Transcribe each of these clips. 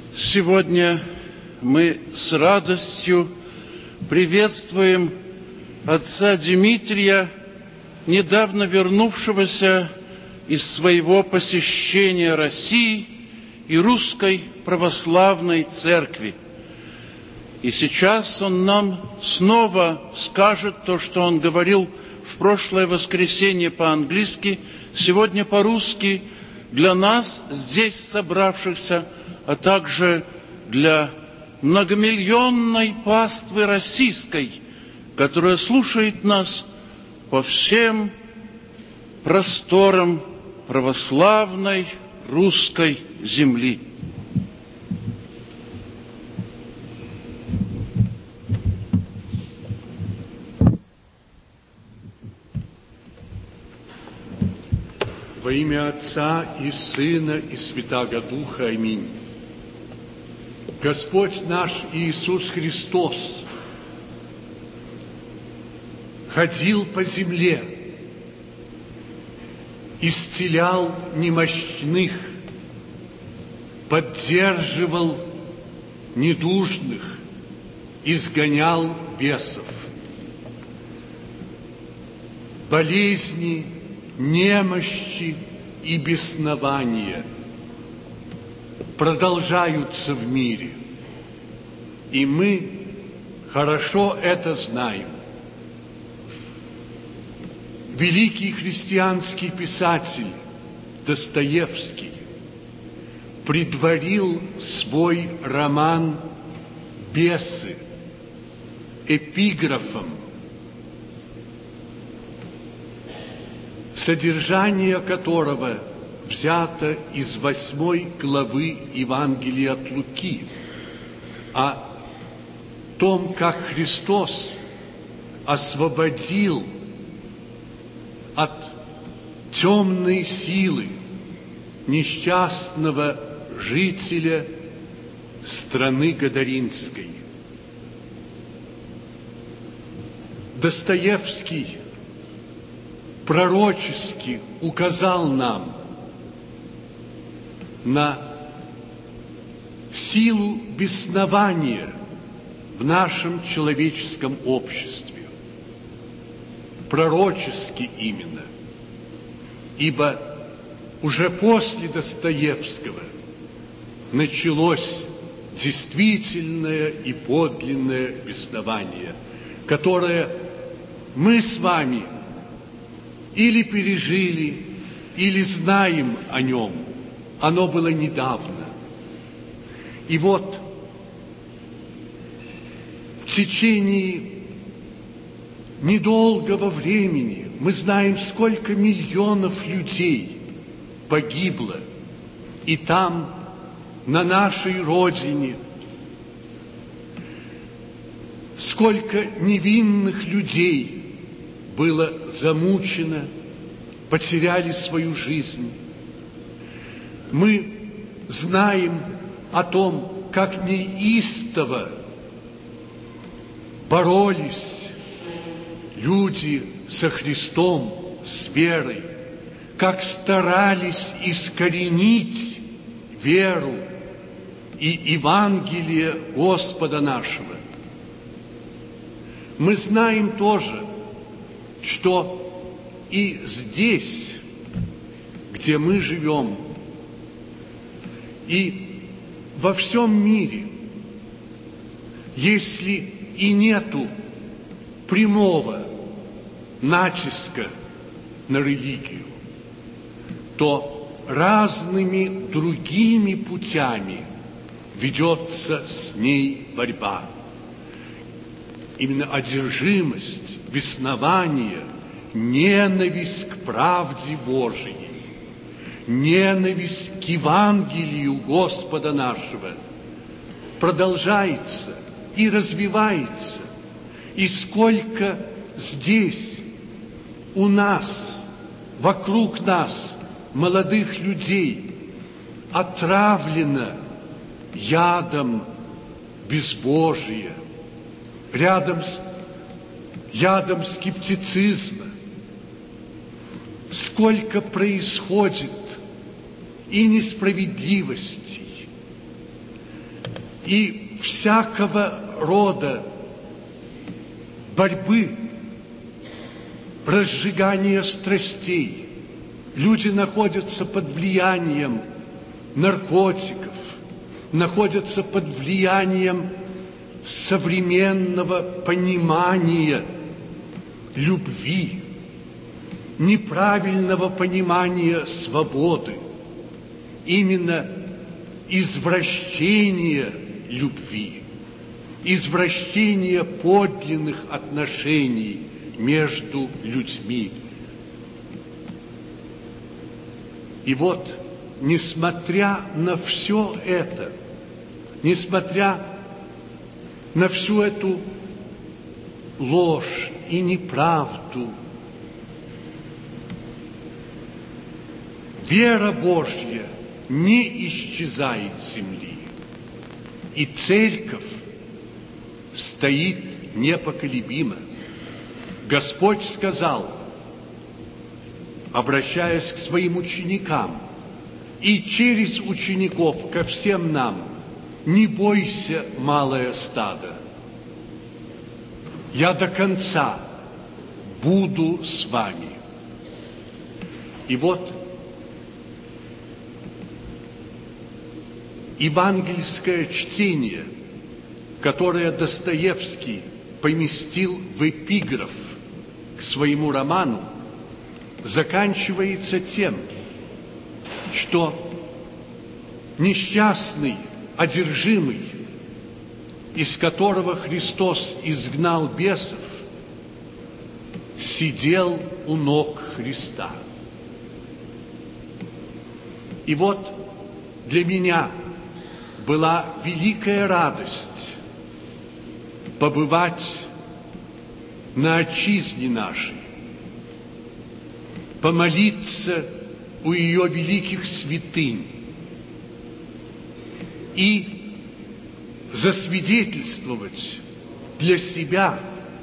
Сегодня мы с радостью приветствуем отца Дмитрия, недавно вернувшегося из своего посещения России и Русской Православной Церкви. И сейчас он нам снова скажет то, что он говорил в прошлое воскресенье по-английски, сегодня по-русски, для нас, здесь собравшихся, а также для многомиллионной паствы российской, которая слушает нас по всем просторам православной русской земли. Во имя Отца и Сына и Святаго Духа. Аминь. Господь наш Иисус Христос ходил по земле, исцелял немощных, поддерживал недужных, изгонял бесов. Болезни, немощи и беснования продолжаются в мире, и мы хорошо это знаем. Великий христианский писатель Достоевский предварил свой роман «Бесы» эпиграфом, содержание которого взято из 8 главы Евангелия от Луки, о том, как Христос освободил от темной силы несчастного жителя страны Гадаринской. Достоевский пророчески указал нам на силу беснования в нашем человеческом обществе. Пророчески именно. Ибо уже после Достоевского началось действительное и подлинное беснование, которое мы с вами или пережили, или знаем о нем. Оно было недавно. И вот в течение недолгого времени мы знаем, сколько миллионов людей погибло и там, на нашей родине, сколько невинных людей было замучено, потеряли свою жизнь. Мы знаем о том, как неистово боролись люди со Христом, с верой, как старались искоренить веру и Евангелие Господа нашего. Мы знаем тоже, что и здесь, где мы живем, и во всем мире, если и нету прямого натиска на религию, то разными другими путями ведется с ней борьба. Именно одержимость, беснование, ненависть к правде Божией, ненависть к Евангелию Господа нашего продолжается и развивается. И сколько здесь у нас, вокруг нас, молодых людей отравлено ядом безбожия, рядом с ядом скептицизма. Сколько происходит и несправедливостей, и всякого рода борьбы, разжигания страстей. Люди находятся под влиянием наркотиков, находятся под влиянием современного понимания любви, неправильного понимания свободы, именно извращение любви, извращение подлинных отношений между людьми. И вот, несмотря на все это, несмотря на всю эту ложь и неправду, вера Божья не исчезает с земли, и Церковь стоит непоколебимо. Господь сказал, обращаясь к своим ученикам и через учеников ко всем нам: не бойся, малое стадо, я до конца буду с вами. И вот евангельское чтение, которое Достоевский поместил в эпиграф к своему роману, заканчивается тем, что несчастный, одержимый, из которого Христос изгнал бесов, сидел у ног Христа. И вот для меня была великая радость побывать на отчизне нашей, помолиться у ее великих святынь и засвидетельствовать для себя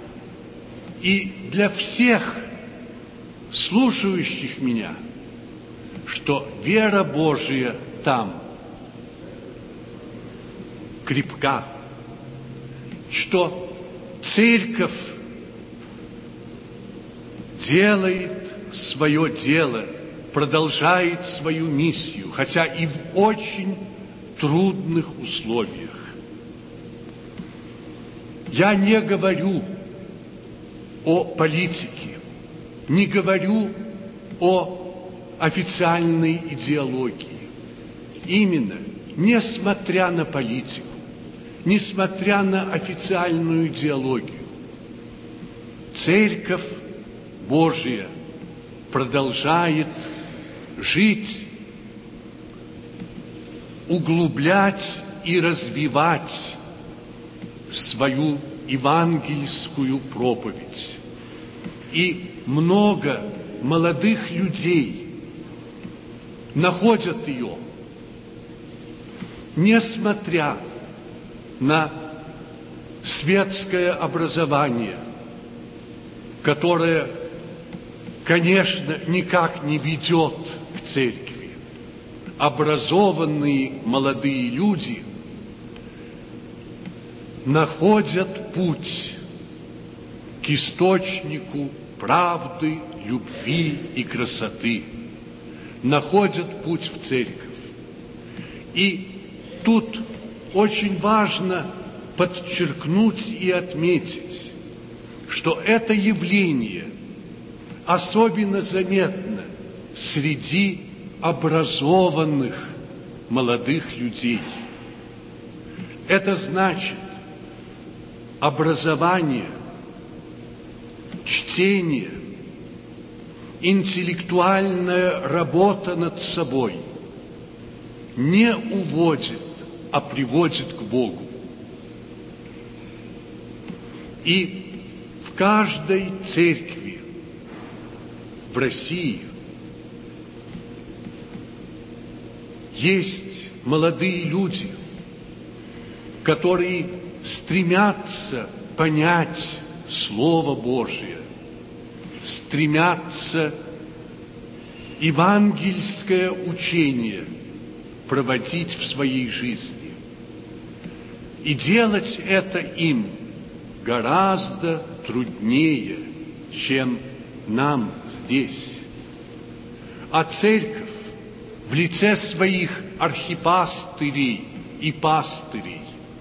и для всех слушающих меня, что вера Божия там крепка, что Церковь делает свое дело, продолжает свою миссию, хотя и в очень трудных условиях. Я не говорю о политике, не говорю о официальной идеологии. Именно, несмотря на политику, несмотря на официальную идеологию, Церковь Божия продолжает жить, углублять и развивать свою евангельскую проповедь. И много молодых людей находят ее, несмотря на светское образование, которое, конечно, никак не ведет к церкви. Образованные молодые люди находят путь к источнику правды, любви и красоты, находят путь в церковь. И тут очень важно подчеркнуть и отметить, что это явление особенно заметно среди образованных молодых людей. Это значит образование, чтение, интеллектуальная работа над собой не уводит, а приводит к Богу. И в каждой церкви в России есть молодые люди, которые стремятся понять Слово Божие, стремятся евангельское учение проводить в своей жизни. И делать это им гораздо труднее, чем нам здесь. А церковь в лице своих архипастырей и пастырей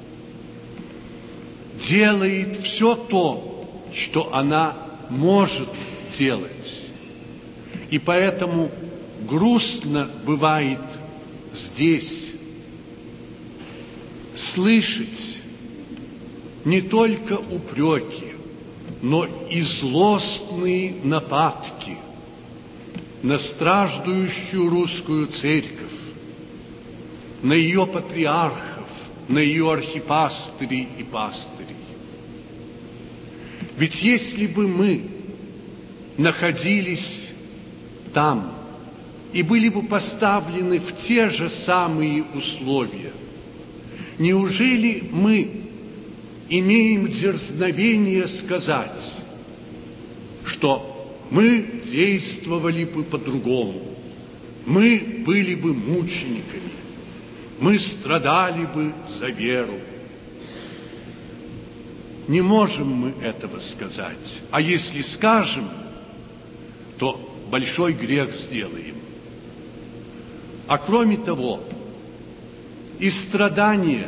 делает все то, что она может делать. И поэтому грустно бывает здесь слышать не только упреки, но и злостные нападки на страждущую русскую церковь, на ее патриархов, на ее архипастырей и пастырей. Ведь если бы мы находились там и были бы поставлены в те же самые условия, неужели мы имеем дерзновение сказать, что мы действовали бы по-другому, мы были бы мучениками, мы страдали бы за веру? Не можем мы этого сказать. А если скажем, то большой грех сделаем. А кроме того, и страдание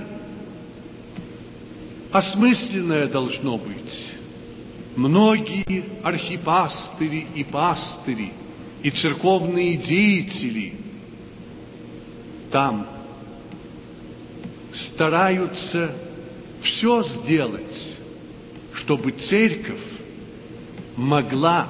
осмысленное должно быть. Многие архипастыри и пастыри, и церковные деятели там стараются все сделать, чтобы церковь могла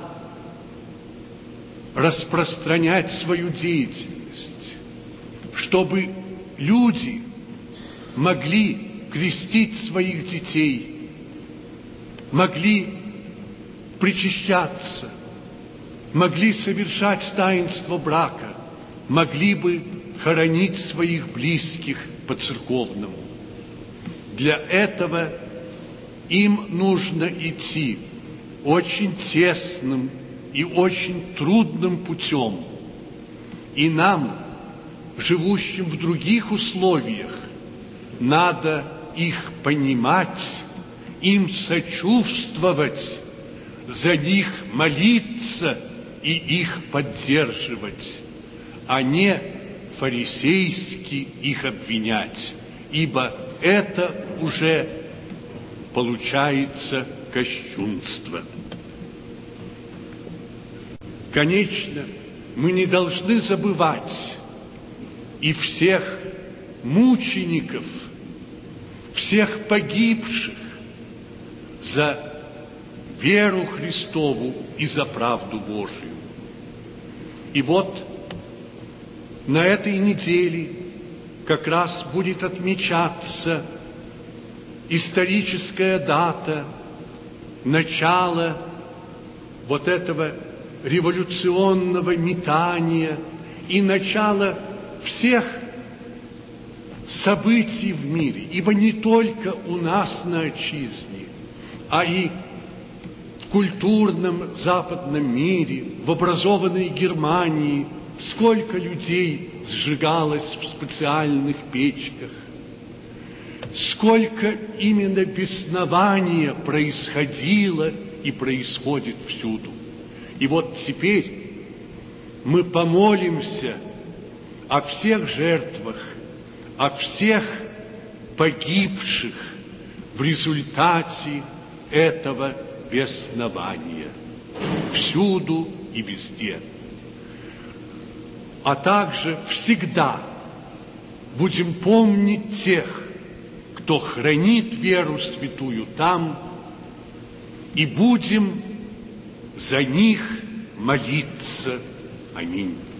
распространять свою деятельность, чтобы люди могли крестить своих детей, могли причащаться, могли совершать таинство брака, могли бы хоронить своих близких по-церковному. Для этого им нужно идти очень тесным и очень трудным путем. И нам, живущим в других условиях, надо их понимать, им сочувствовать, за них молиться и их поддерживать, а не фарисейски их обвинять, ибо это уже получается кощунство. Конечно, мы не должны забывать и всех мучеников, всех погибших за веру Христову и за правду Божию. И вот на этой неделе как раз будет отмечаться историческая дата начала вот этого революционного метания и начала всех событий в мире, ибо не только у нас на отчизне, а и в культурном западном мире, в образованной Германии, сколько людей сжигалось в специальных печках, сколько именно беснования происходило и происходит всюду. И вот теперь мы помолимся о всех жертвах, о всех погибших в результате этого беснования всюду и везде. А также всегда будем помнить тех, кто хранит веру святую там, и будем за них молиться. Аминь.